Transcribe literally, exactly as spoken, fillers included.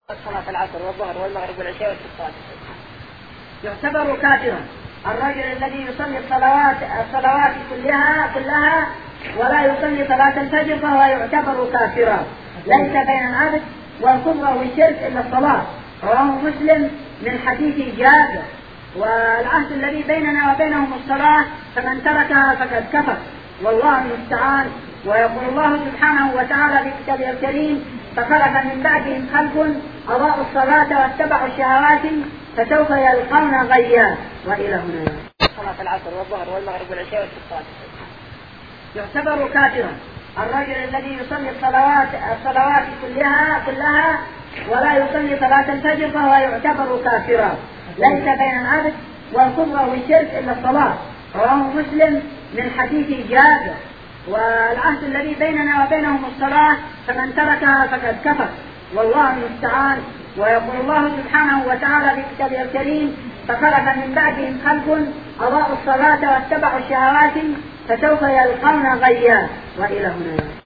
صلاة العصر والظهر والمغرب والعشاء والاستسقاء يعتبر كافرا الرجل الذي يصلي الصلوات الصلوات كلها كلها ولا يصلي صلاة الفجر فهو يعتبر كافرا. ليس بين العبد والكفر والشرك إلا الصلاة. رواه مسلم من حديث جابر. والعهد الذي بيننا وبينهم الصلاة فمن تركها فقد كفر والله المستعان. ويقول الله سبحانه وتعالى في كتابه الكريم: فخلف من بعدهم خلف أضاعوا الصلاة واتبعوا الشهوات فسوف يلقون غيا. وإلى هنا صلاة العصر والظهر والمغرب والعشاء والاستسقاء يعتبر كافرا الرجل الذي يصلي الصلوات الصلوات كلها كلها ولا يصلي صلاة الفجر فهو يعتبر كافرا. ليس بين العبد والكفر والشرك إلا الصلاة. رواه مسلم من حديث جابر. والعهد الذي بيننا وبينهم الصلاة فمن تركها فقد كفر والله المستعان. ويقول الله سبحانه وتعالى في كتابه الكريم: فخلف من بعدهم خلف أضاعوا الصلاة واتبعوا الشهوات فسوف يلقون غيا. وإلى هنا.